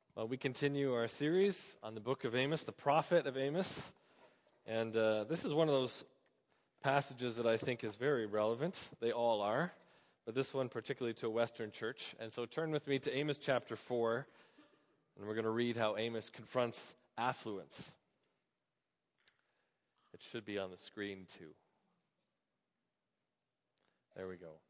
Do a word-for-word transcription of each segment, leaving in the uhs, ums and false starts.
Well, we continue our series on the book of Amos, the prophet of Amos. And uh, this is one of those passages that I think is very relevant. They all are. But this one particularly to a Western church. And so turn with me to Amos chapter four. And we're going to read how Amos confronts affluence. It should be on the screen too. There we go.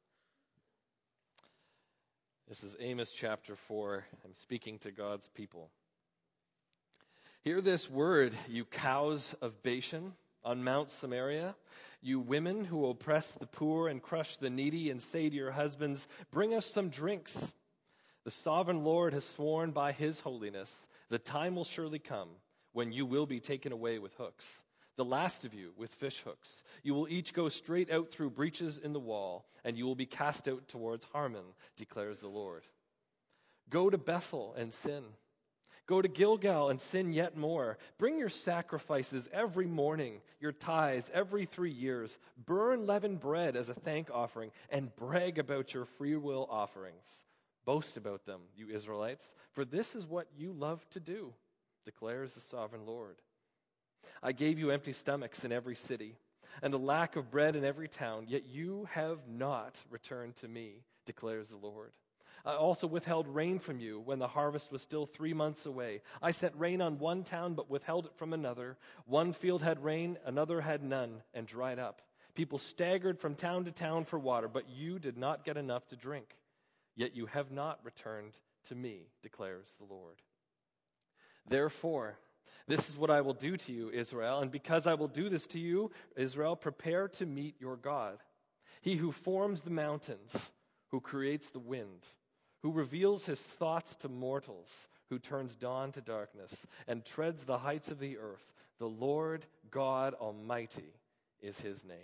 This is Amos chapter four. I'm speaking to God's people. Hear this word, you cows of Bashan, on Mount Samaria, you women who oppress the poor and crush the needy, and say to your husbands, bring us some drinks. The sovereign Lord has sworn by his holiness, the time will surely come when you will be taken away with hooks. The last of you with fish hooks. You will each go straight out through breaches in the wall, and you will be cast out towards Harmon, declares the Lord. Go to Bethel and sin. Go to Gilgal and sin yet more. Bring your sacrifices every morning, your tithes every three years. Burn leavened bread as a thank offering, and brag about your free will offerings. Boast about them, you Israelites, for this is what you love to do, declares the sovereign Lord. I gave you empty stomachs in every city, and a lack of bread in every town, yet you have not returned to me, declares the Lord. I also withheld rain from you when the harvest was still three months away. I sent rain on one town, but withheld it from another. One field had rain, another had none, and dried up. People staggered from town to town for water, but you did not get enough to drink. Yet you have not returned to me, declares the Lord. Therefore, this is what I will do to you, Israel, and because I will do this to you, Israel, prepare to meet your God. He who forms the mountains, who creates the wind, who reveals his thoughts to mortals, who turns dawn to darkness, and treads the heights of the earth. The Lord God Almighty is his name.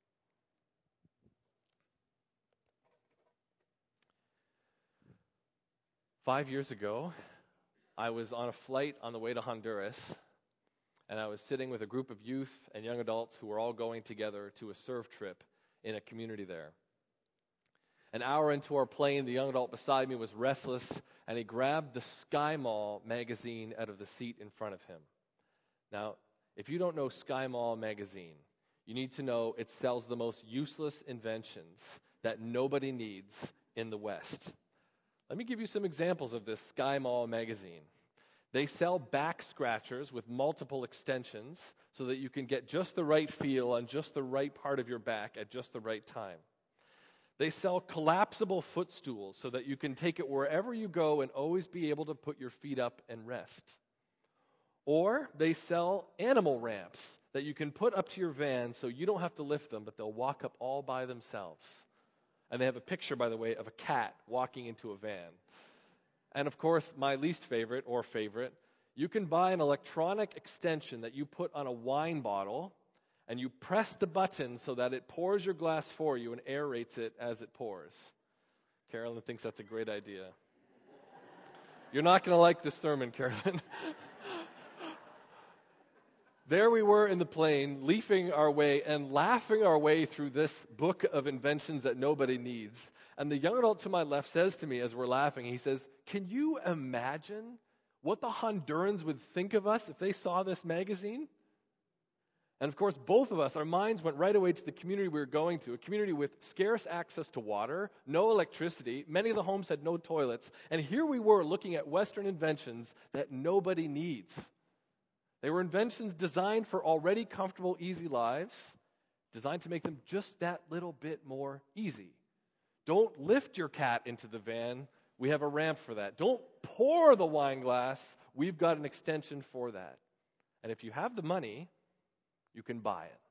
Five years ago, I was on a flight on the way to Honduras, and I was sitting with a group of youth and young adults who were all going together to a surf trip in a community there. An hour into our plane, the young adult beside me was restless, and he grabbed the Sky Mall magazine out of the seat in front of him. Now, if you don't know Sky Mall magazine, you need to know it sells the most useless inventions that nobody needs in the West. Let me give you some examples of this Sky Mall magazine. They sell back scratchers with multiple extensions so that you can get just the right feel on just the right part of your back at just the right time. They sell collapsible footstools so that you can take it wherever you go and always be able to put your feet up and rest. Or they sell animal ramps that you can put up to your van so you don't have to lift them, but they'll walk up all by themselves. And they have a picture, by the way, of a cat walking into a van. And of course, my least favorite, or favorite, you can buy an electronic extension that you put on a wine bottle, and you press the button so that it pours your glass for you and aerates it as it pours. Carolyn thinks that's a great idea. You're not going to like this sermon, Carolyn. There we were in the plane, leafing our way and laughing our way through this book of inventions that nobody needs. And the young adult to my left says to me as we're laughing, he says, can you imagine what the Hondurans would think of us if they saw this magazine? And of course, both of us, our minds went right away to the community we were going to, a community with scarce access to water, no electricity. Many of the homes had no toilets. And here we were looking at Western inventions that nobody needs. They were inventions designed for already comfortable, easy lives, designed to make them just that little bit more easy. Don't lift your cat into the van. We have a ramp for that. Don't pour the wine glass. We've got an extension for that. And if you have the money, you can buy it.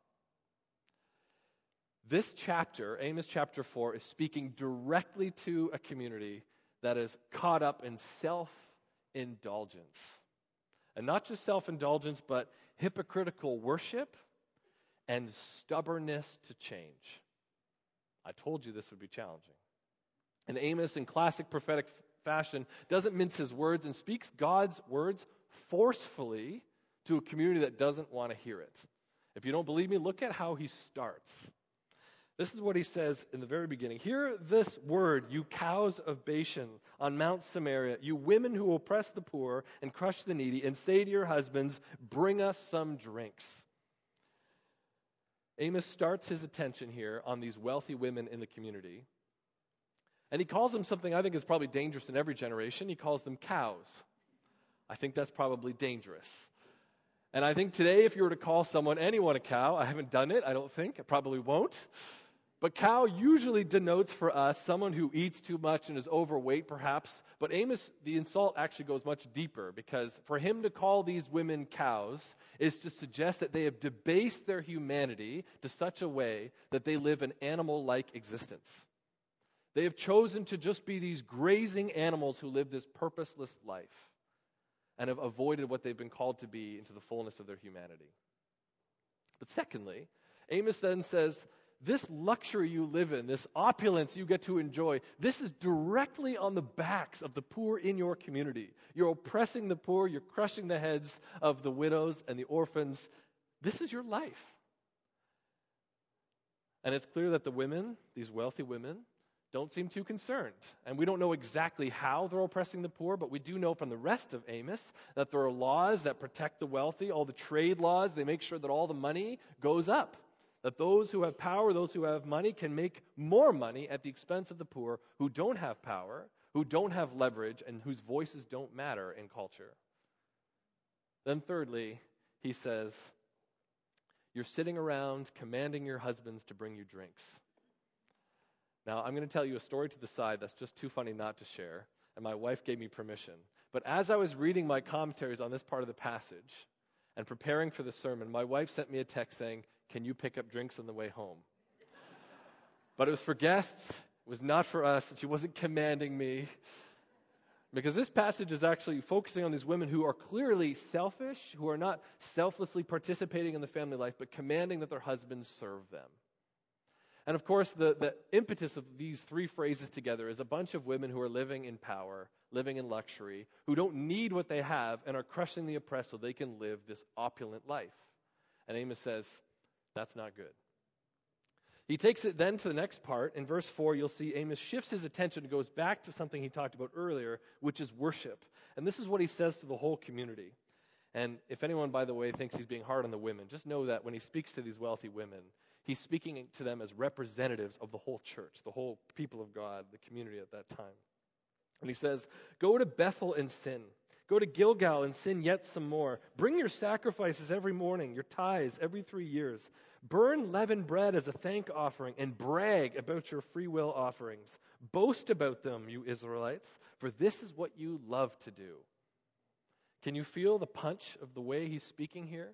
This chapter, Amos chapter four, is speaking directly to a community that is caught up in self-indulgence. And not just self-indulgence, but hypocritical worship and stubbornness to change. I told you this would be challenging. And Amos, in classic prophetic fashion, doesn't mince his words and speaks God's words forcefully to a community that doesn't want to hear it. If you don't believe me, look at how he starts. This is what he says in the very beginning. Hear this word, you cows of Bashan on Mount Samaria, you women who oppress the poor and crush the needy, and say to your husbands, bring us some drinks. Amos starts his attention here on these wealthy women in the community. And he calls them something I think is probably dangerous in every generation. He calls them cows. I think that's probably dangerous. And I think today if you were to call someone, anyone a cow, I haven't done it, I don't think, I probably won't. But cow usually denotes for us someone who eats too much and is overweight perhaps. But Amos, the insult actually goes much deeper, because for him to call these women cows is to suggest that they have debased their humanity to such a way that they live an animal-like existence. They have chosen to just be these grazing animals who live this purposeless life and have avoided what they've been called to be into the fullness of their humanity. But secondly, Amos then says, this luxury you live in, this opulence you get to enjoy, this is directly on the backs of the poor in your community. You're oppressing the poor, you're crushing the heads of the widows and the orphans. This is your life. And it's clear that the women, these wealthy women, don't seem too concerned. And we don't know exactly how they're oppressing the poor, but we do know from the rest of Amos that there are laws that protect the wealthy, all the trade laws, they make sure that all the money goes up. That those who have power, those who have money, can make more money at the expense of the poor who don't have power, who don't have leverage, and whose voices don't matter in culture. Then thirdly, he says, you're sitting around commanding your husbands to bring you drinks. Now, I'm going to tell you a story to the side that's just too funny not to share, and my wife gave me permission. But as I was reading my commentaries on this part of the passage and preparing for the sermon, my wife sent me a text saying, can you pick up drinks on the way home? But it was for guests. It was not for us. She wasn't commanding me. Because this passage is actually focusing on these women who are clearly selfish, who are not selflessly participating in the family life, but commanding that their husbands serve them. And of course, the, the impetus of these three phrases together is a bunch of women who are living in power, living in luxury, who don't need what they have and are crushing the oppressed so they can live this opulent life. And Amos says, that's not good. He takes it then to the next part. In verse four, you'll see Amos shifts his attention and goes back to something he talked about earlier, which is worship. And this is what he says to the whole community. And if anyone, by the way, thinks he's being hard on the women, just know that when he speaks to these wealthy women, he's speaking to them as representatives of the whole church, the whole people of God, the community at that time. And he says, go to Bethel and sin. Go to Gilgal and sin yet some more. Bring your sacrifices every morning, your tithes every three years. Burn leavened bread as a thank offering and brag about your free will offerings. Boast about them, you Israelites, for this is what you love to do. Can you feel the punch of the way he's speaking here?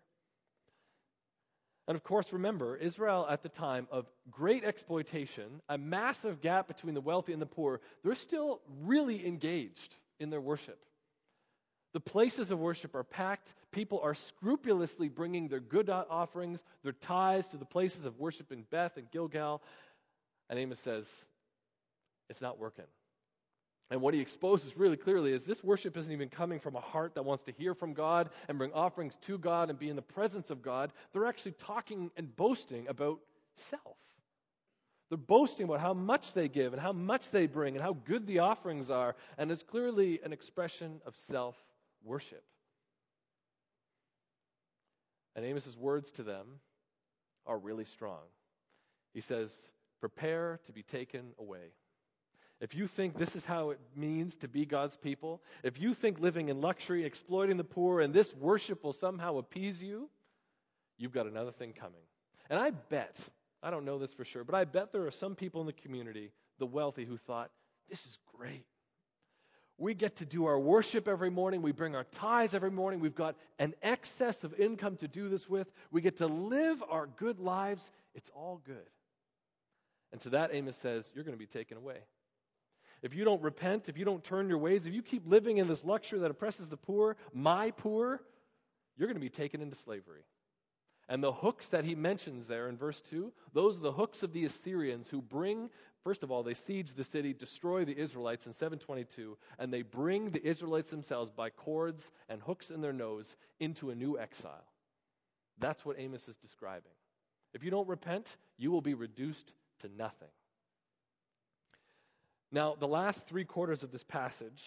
And of course, remember, Israel at the time of great exploitation, a massive gap between the wealthy and the poor, they're still really engaged in their worship. The places of worship are packed. People are scrupulously bringing their good offerings, their tithes to the places of worship in Beth and Gilgal. And Amos says, it's not working. And what he exposes really clearly is this worship isn't even coming from a heart that wants to hear from God and bring offerings to God and be in the presence of God. They're actually talking and boasting about self. They're boasting about how much they give and how much they bring and how good the offerings are. And it's clearly an expression of self-worship. And Amos's words to them are really strong. He says, prepare to be taken away. If you think this is how it means to be God's people, if you think living in luxury, exploiting the poor, and this worship will somehow appease you, you've got another thing coming. And I bet, I don't know this for sure, but I bet there are some people in the community, the wealthy, who thought, this is great. We get to do our worship every morning. We bring our tithes every morning. We've got an excess of income to do this with. We get to live our good lives. It's all good. And to that, Amos says, you're going to be taken away. If you don't repent, if you don't turn your ways, if you keep living in this luxury that oppresses the poor, my poor, you're going to be taken into slavery. And the hooks that he mentions there in verse two, those are the hooks of the Assyrians who bring, first of all, they siege the city, destroy the Israelites in seven twenty-two, and they bring the Israelites themselves by cords and hooks in their nose into a new exile. That's what Amos is describing. If you don't repent, you will be reduced to nothing. Now, the last three quarters of this passage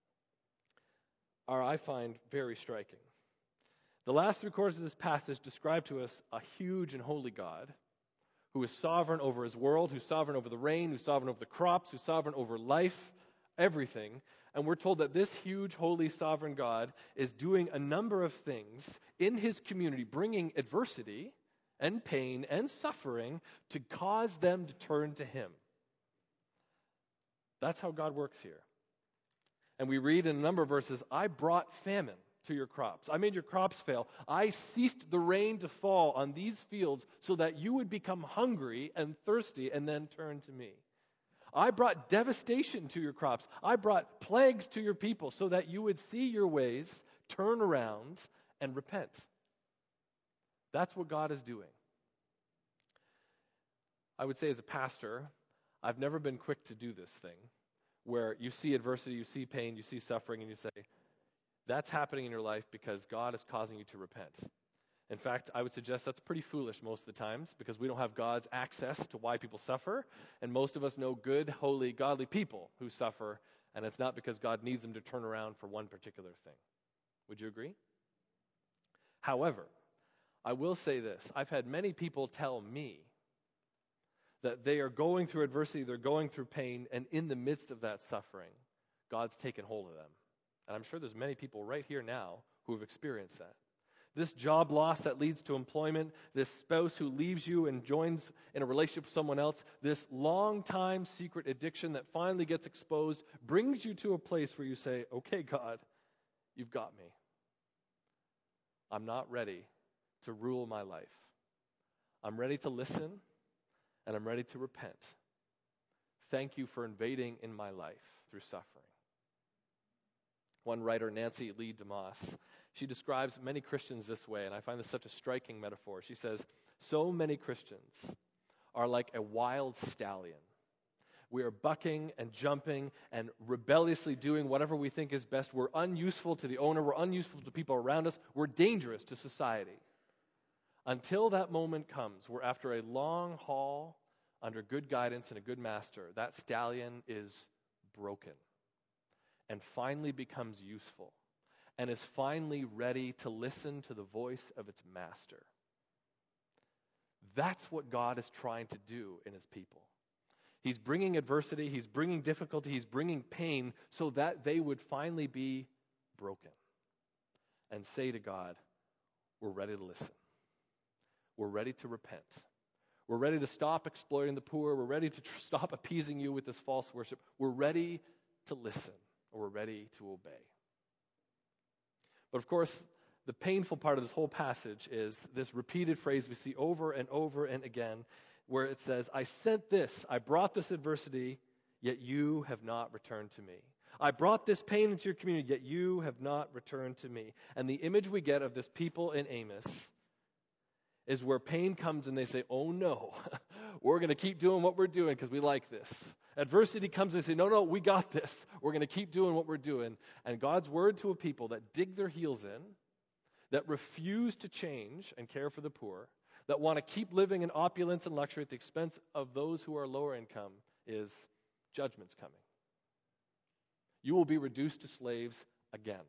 are, I find, very striking. The last three quarters of this passage describe to us a huge and holy God who is sovereign over his world, who's sovereign over the rain, who's sovereign over the crops, who's sovereign over life, everything. And we're told that this huge, holy, sovereign God is doing a number of things in his community, bringing adversity and pain and suffering to cause them to turn to him. That's how God works here. And we read in a number of verses, I brought famine to your crops. I made your crops fail. I ceased the rain to fall on these fields so that you would become hungry and thirsty and then turn to me. I brought devastation to your crops. I brought plagues to your people so that you would see your ways, turn around, and repent. That's what God is doing. I would say as a pastor, I've never been quick to do this thing where you see adversity, you see pain, you see suffering, and you say, that's happening in your life because God is causing you to repent. In fact, I would suggest that's pretty foolish most of the times because we don't have God's access to why people suffer, and most of us know good, holy, godly people who suffer, and it's not because God needs them to turn around for one particular thing. Would you agree? However, I will say this. I've had many people tell me that they are going through adversity, they're going through pain, and in the midst of that suffering, God's taken hold of them. And I'm sure there's many people right here now who have experienced that. This job loss that leads to employment, this spouse who leaves you and joins in a relationship with someone else, this long-time secret addiction that finally gets exposed, brings you to a place where you say, okay, God, you've got me. I'm not ready to rule my life. I'm ready to listen, and I'm ready to repent. Thank you for invading in my life through suffering. One writer, Nancy Lee DeMoss, she describes many Christians this way, and I find this such a striking metaphor. She says, so many Christians are like a wild stallion. We are bucking and jumping and rebelliously doing whatever we think is best. We're unuseful to the owner. We're unuseful to people around us. We're dangerous to society. Until that moment comes where after a long haul, under good guidance and a good master, that stallion is broken and finally becomes useful and is finally ready to listen to the voice of its master. That's what God is trying to do in his people. He's bringing adversity, he's bringing difficulty, he's bringing pain so that they would finally be broken and say to God, we're ready to listen. We're ready to repent. We're ready to stop exploiting the poor. We're ready to tr- stop appeasing you with this false worship. We're ready to listen, or we're ready to obey. But of course, the painful part of this whole passage is this repeated phrase we see over and over and again, where it says, I sent this, I brought this adversity, yet you have not returned to me. I brought this pain into your community, yet you have not returned to me. And the image we get of this people in Amos is where pain comes and they say, oh no, we're going to keep doing what we're doing because we like this. Adversity comes and they say, no, no, we got this. We're going to keep doing what we're doing. And God's word to a people that dig their heels in, that refuse to change and care for the poor, that want to keep living in opulence and luxury at the expense of those who are lower income, is judgment's coming. You will be reduced to slaves again.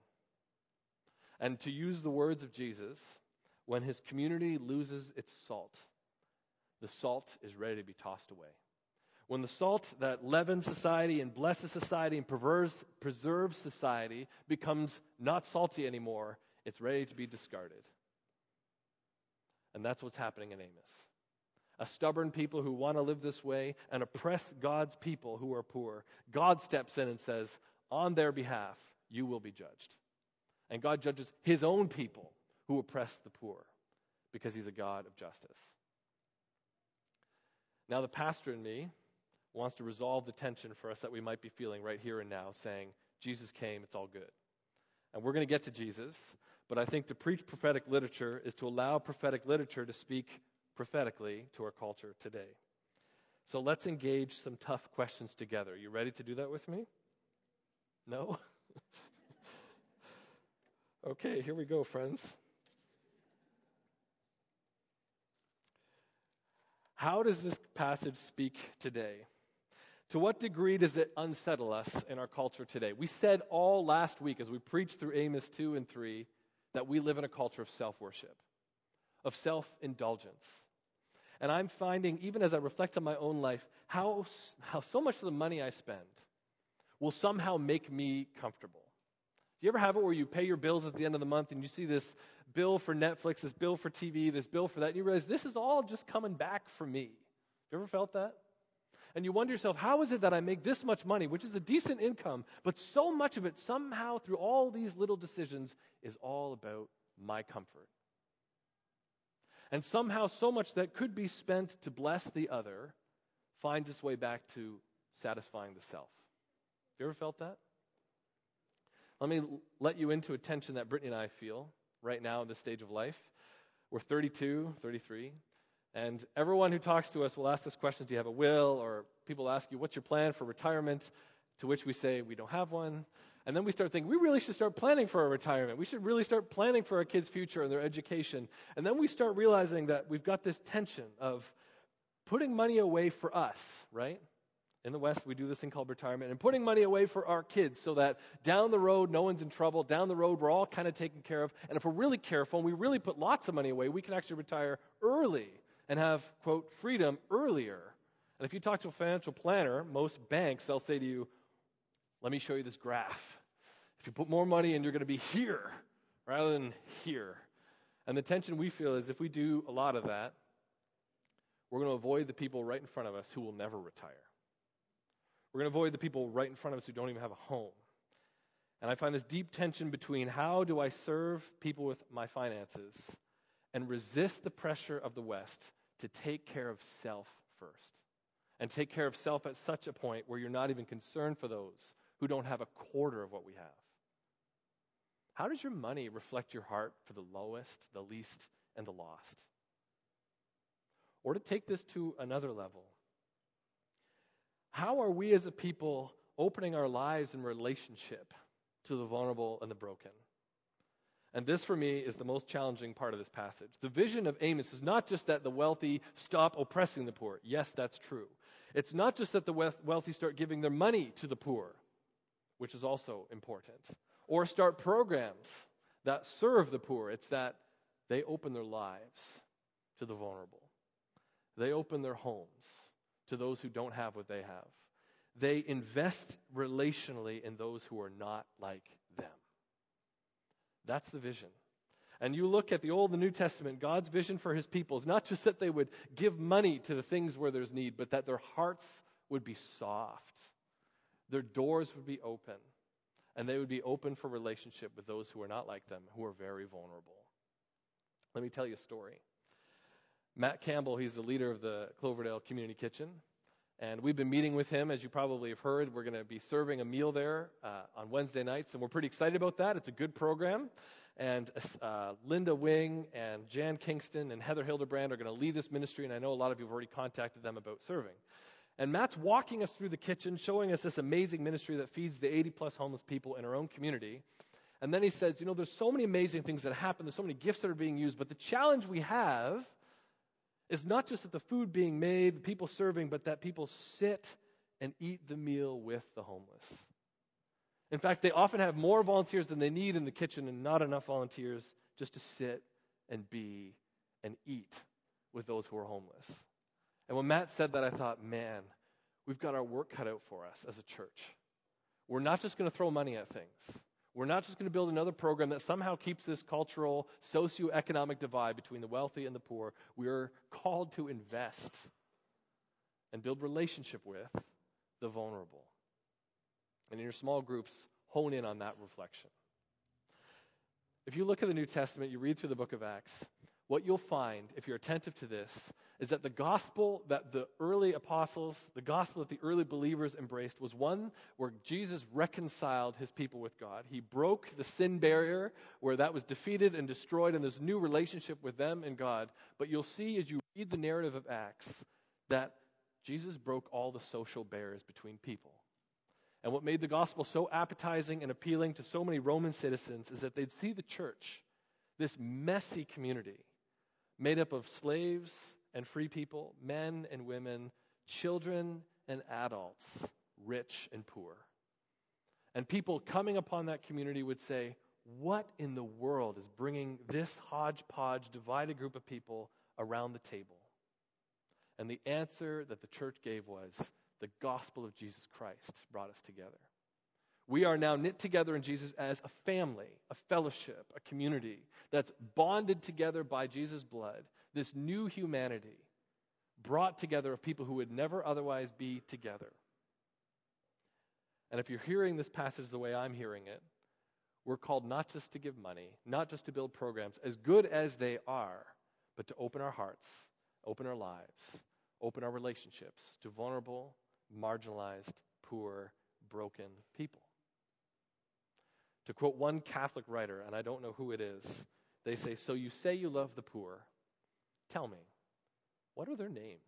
And to use the words of Jesus, when his community loses its salt, the salt is ready to be tossed away. When the salt that leavens society and blesses society and preserves, preserves society becomes not salty anymore, it's ready to be discarded. And that's what's happening in Amos. A stubborn people who want to live this way and oppress God's people who are poor. God steps in and says, on their behalf, you will be judged. And God judges his own people who oppress the poor because he's a God of justice. Now the pastor in me wants to resolve the tension for us that we might be feeling right here and now, saying, Jesus came, it's all good. And we're going to get to Jesus, but I think to preach prophetic literature is to allow prophetic literature to speak prophetically to our culture today. So let's engage some tough questions together. You ready to do that with me? No? Okay, here we go, friends. How does this passage speak today? To what degree does it unsettle us in our culture today? We said all last week as we preached through Amos two and three that we live in a culture of self-worship, of self-indulgence. And I'm finding, even as I reflect on my own life, how, how so much of the money I spend will somehow make me comfortable. Do you ever have it where you pay your bills at the end of the month and you see this bill for Netflix, this bill for T V, this bill for that, and you realize this is all just coming back for me? You ever felt that? And you wonder yourself, how is it that I make this much money, which is a decent income, but so much of it somehow through all these little decisions is all about my comfort? And somehow so much that could be spent to bless the other finds its way back to satisfying the self. You ever felt that? Let me let you into a tension that Brittany and I feel right now in this stage of life. We're thirty-two, thirty-three, and everyone who talks to us will ask us questions. Do you have a will? Or people ask you, what's your plan for retirement? To which we say, we don't have one. And then we start thinking, we really should start planning for our retirement. We should really start planning for our kids' future and their education. And then we start realizing that we've got this tension of putting money away for us, right? In the West, we do this thing called retirement, and putting money away for our kids so that down the road, no one's in trouble. Down the road, we're all kind of taken care of. And if we're really careful and we really put lots of money away, we can actually retire early and have, quote, freedom earlier. And if you talk to a financial planner, most banks, they'll say to you, let me show you this graph. If you put more money in, you're going to be here rather than here. And the tension we feel is if we do a lot of that, we're going to avoid the people right in front of us who will never retire. We're going to avoid the people right in front of us who don't even have a home. And I find this deep tension between how do I serve people with my finances and resist the pressure of the West to take care of self first. And take care of self at such a point where you're not even concerned for those who don't have a quarter of what we have. How does your money reflect your heart for the lowest, the least, and the lost? Or to take this to another level, how are we as a people opening our lives in relationship to the vulnerable and the broken? And this, for me, is the most challenging part of this passage. The vision of Amos is not just that the wealthy stop oppressing the poor. Yes, that's true. It's not just that the wealthy start giving their money to the poor, which is also important, or start programs that serve the poor. It's that they open their lives to the vulnerable. They open their homes to those who don't have what they have. They invest relationally in those who are not like them. That's the vision. And you look at the Old and the New Testament, God's vision for his people is not just that they would give money to the things where there's need, but that their hearts would be soft. Their doors would be open. And they would be open for relationship with those who are not like them, who are very vulnerable. Let me tell you a story. Matt Campbell, he's the leader of the Cloverdale Community Kitchen. And we've been meeting with him, as you probably have heard. We're going to be serving a meal there uh, on Wednesday nights, and we're pretty excited about that. It's a good program. And uh, Linda Wing and Jan Kingston and Heather Hildebrand are going to lead this ministry, and I know a lot of you have already contacted them about serving. And Matt's walking us through the kitchen, showing us this amazing ministry that feeds the eighty-plus homeless people in our own community. And then he says, you know, there's so many amazing things that happen. There's so many gifts that are being used, but the challenge we have is not just that the food being made, the people serving, but that people sit and eat the meal with the homeless. In fact, they often have more volunteers than they need in the kitchen and not enough volunteers just to sit and be and eat with those who are homeless. And when Matt said that, I thought, man, we've got our work cut out for us as a church. We're not just going to throw money at things. We're not just going to build another program that somehow keeps this cultural, socioeconomic divide between the wealthy and the poor. We're called to invest and build relationship with the vulnerable. And in your small groups, hone in on that reflection. If you look at the New Testament, you read through the book of Acts, what you'll find, if you're attentive to this, is that the gospel that the early apostles, the gospel that the early believers embraced was one where Jesus reconciled his people with God. He broke the sin barrier where that was defeated and destroyed, and there's a new relationship with them and God. But you'll see as you read the narrative of Acts that Jesus broke all the social barriers between people. And what made the gospel so appetizing and appealing to so many Roman citizens is that they'd see the church, this messy community, made up of slaves and free people, men and women, children and adults, rich and poor. And people coming upon that community would say, what in the world is bringing this hodgepodge, divided group of people around the table? And the answer that the church gave was, the gospel of Jesus Christ brought us together. We are now knit together in Jesus as a family, a fellowship, a community that's bonded together by Jesus' blood, this new humanity brought together of people who would never otherwise be together. And if you're hearing this passage the way I'm hearing it, we're called not just to give money, not just to build programs, as good as they are, but to open our hearts, open our lives, open our relationships to vulnerable, marginalized, poor, broken people. To quote one Catholic writer, and I don't know who it is, they say, so you say you love the poor. Tell me, what are their names?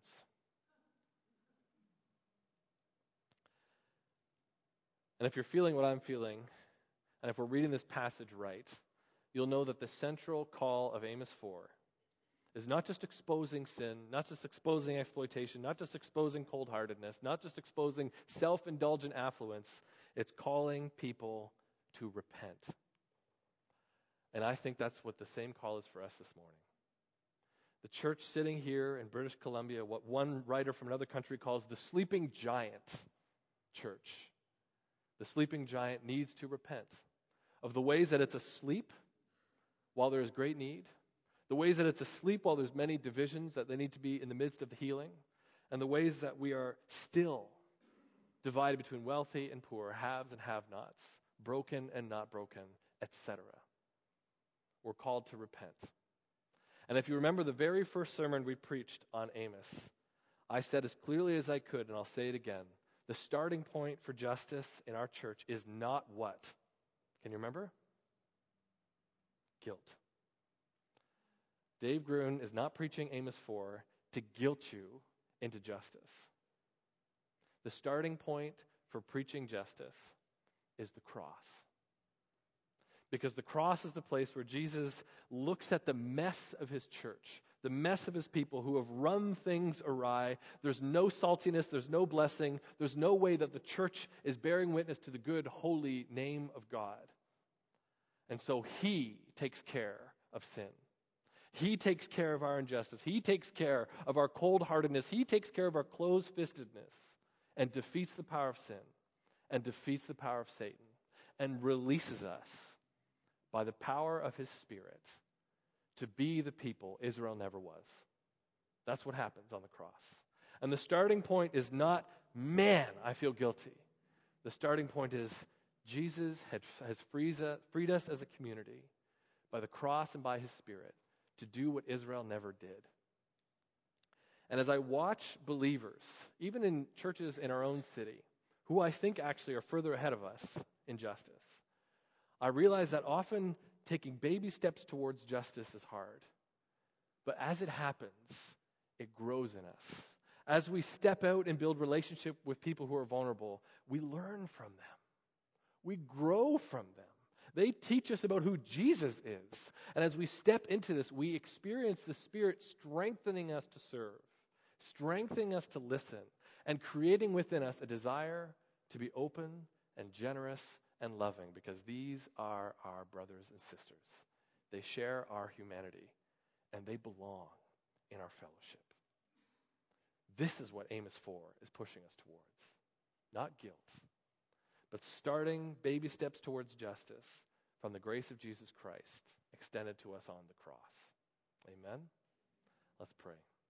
And if you're feeling what I'm feeling, and if we're reading this passage right, you'll know that the central call of Amos four is not just exposing sin, not just exposing exploitation, not just exposing cold-heartedness, not just exposing self-indulgent affluence. It's calling people to repent. And I think that's what the same call is for us this morning. The church sitting here in British Columbia, what one writer from another country calls the sleeping giant church. The sleeping giant needs to repent of the ways that it's asleep while there is great need, the ways that it's asleep while there's many divisions that they need to be in the midst of the healing, and the ways that we are still divided between wealthy and poor, haves and have-nots, broken and not broken, et cetera. We're called to repent. And if you remember the very first sermon we preached on Amos, I said as clearly as I could, and I'll say it again, the starting point for justice in our church is not what? Can you remember? Guilt. Dave Gruen is not preaching Amos four to guilt you into justice. The starting point for preaching justice is the cross. Because the cross is the place where Jesus looks at the mess of his church, the mess of his people who have run things awry. There's no saltiness, there's no blessing, there's no way that the church is bearing witness to the good, holy name of God. And so he takes care of sin. He takes care of our injustice. He takes care of our cold-heartedness. He takes care of our closed-fistedness and defeats the power of sin and defeats the power of Satan and releases us by the power of his Spirit to be the people Israel never was. That's what happens on the cross. And the starting point is not, man, I feel guilty. The starting point is, Jesus had, has frees, uh, freed us as a community by the cross and by his Spirit to do what Israel never did. And as I watch believers, even in churches in our own city, who I think actually are further ahead of us in justice, I realize that often taking baby steps towards justice is hard. But as it happens, it grows in us. As we step out and build relationship with people who are vulnerable, we learn from them. We grow from them. They teach us about who Jesus is. And as we step into this, we experience the Spirit strengthening us to serve, strengthening us to listen, and creating within us a desire to be open and generous and loving, because these are our brothers and sisters. They share our humanity, and they belong in our fellowship. This is what Amos four is pushing us towards. Not guilt, but starting baby steps towards justice from the grace of Jesus Christ extended to us on the cross. Amen? Let's pray.